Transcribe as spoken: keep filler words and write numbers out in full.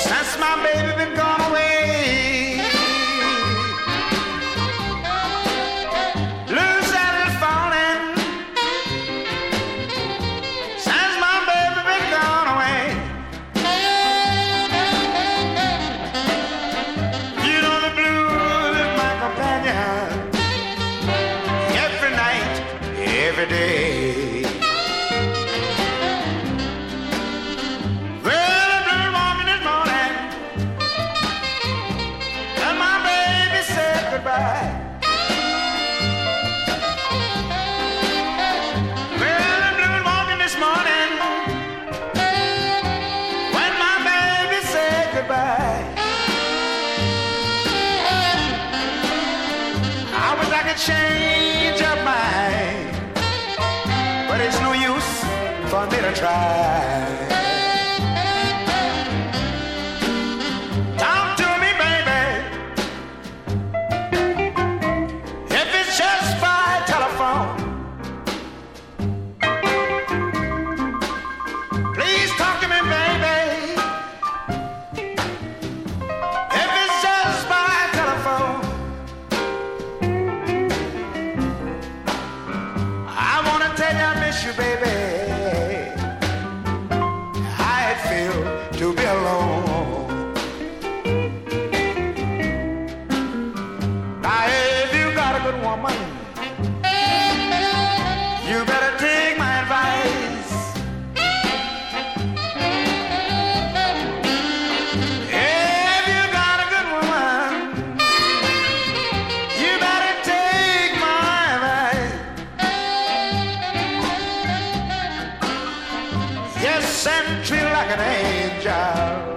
since my baby been gone away. Blues are falling since my baby been gone away. You know the blues is my companion every night, every day. Goodbye. Well, the blues walking this morning when my baby said goodbye. I wish I could change her mind, but it's no use for me to try. You, baby, how it feel to be alone. Now, if you got a good woman, you better take my advice. If you got a good woman, you better take my advice. Yes, and treat her like an angel.